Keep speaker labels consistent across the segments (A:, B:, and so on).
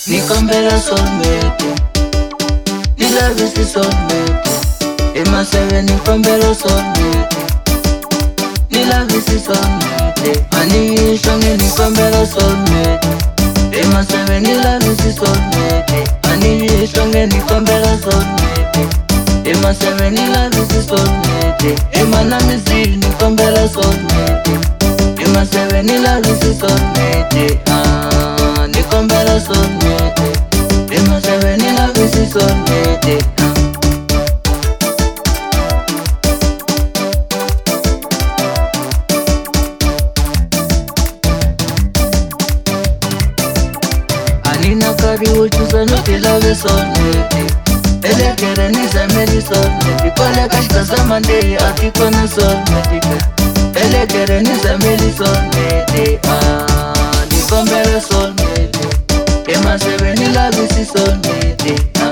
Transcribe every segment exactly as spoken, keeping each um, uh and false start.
A: nikombela soulmate, nilavisi soulmate. Ema seven nikombela soulmate, nilavisi soulmate. Ani shonge nikombela soulmate, ema seven nilavisi soulmate. Ani shonge nikombela soulmate, ema seven nilavisi soulmate. Ema namizi nikombela soulmate, ema seven nilavisi soulmate. Ah, nikombela soulmate, ema seven nilavisi soulmate. Anina kari uchuza nuki lave soulmate, elekere nizameli soulmate. Kole kashka zamande akikona soulmate, elekere nizameli soulmate. Ah, nikombela soulmate, ema seven nilavisi soulmate. Ah.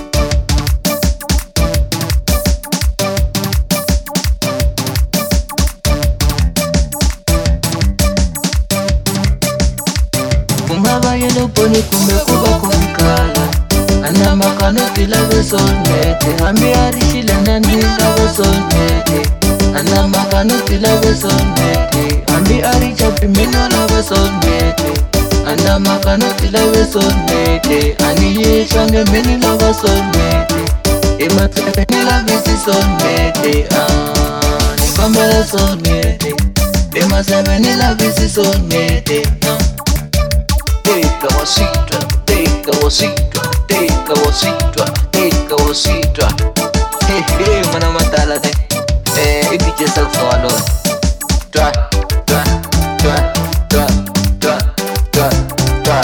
A: Kumaba yelo poni kumbe kuba kumkala, ana makano tilave soulmate. Hambi arishile nani lave soulmate, ana makano tilave soulmate. Hambi arichapi mino lave soulmate, ana makano tilave soulmate. Ani ye shonge mini lave soulmate, ema seven nilavisi soulmate. Ah, nikombela soulmate, ema seven nilavisi soulmate.
B: Take a wasita, take a wasita, take a wasita, take a wasita. Hey hey, mana matala de. Eh, iki jesa swalo. Twa, twa, twa, twa, twa, twa, twa.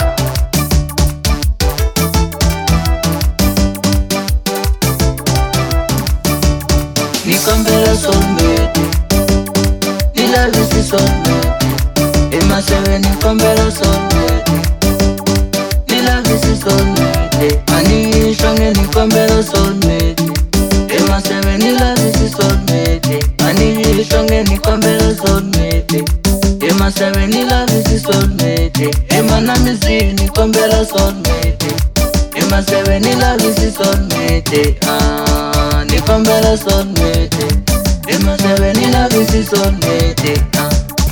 A: Nikombela soulmate, nilavisi soulmate. Ema seven nikombela soulmate, nilavisi soulmate. Ani shonge nikombela soulmate, ema seven nilavisi soulmate. Ani shonge nikombela soulmate, ema seven nilavisi soulmate. Ema namizi nikombela soulmate, ema seven nilavisi soulmate. Ah, nikombela soulmate, ema seven nilavisi soulmate. Ah.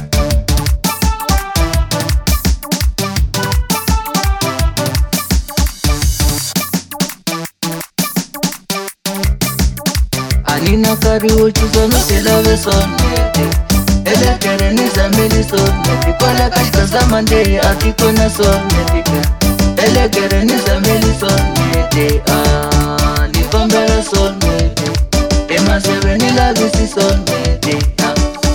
A: Anina kari uchuza nuki lave soulmate, elekere nizameli soulmate. Kole kashka zamande akikona soulmate, elekere nizameli soulmate. Ah, nikombela soulmate, ema seven nilavisi soulmate. Ah.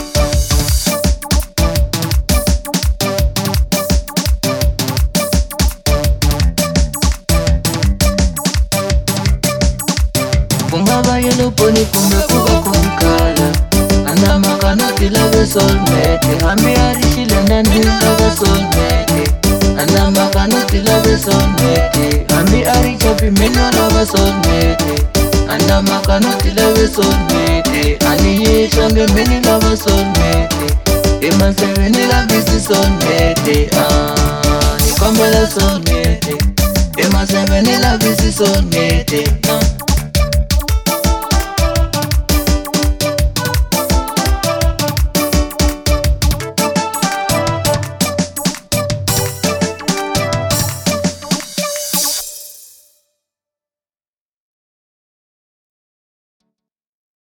A: Kumaba yelo poni kumbe kuba kumkala, ana makano tilave soulmate. Hambi arishile nani lave soulmate, ana makano tilave soulmate. Hambi arichapi mino lave soulmate, ana makano tilave soulmate. Ani ye shonge mini lave soulmate, ema seven nilavisi soulmate. Ah, nikombela soulmate, ema seven nilavisi soulmate. Ah.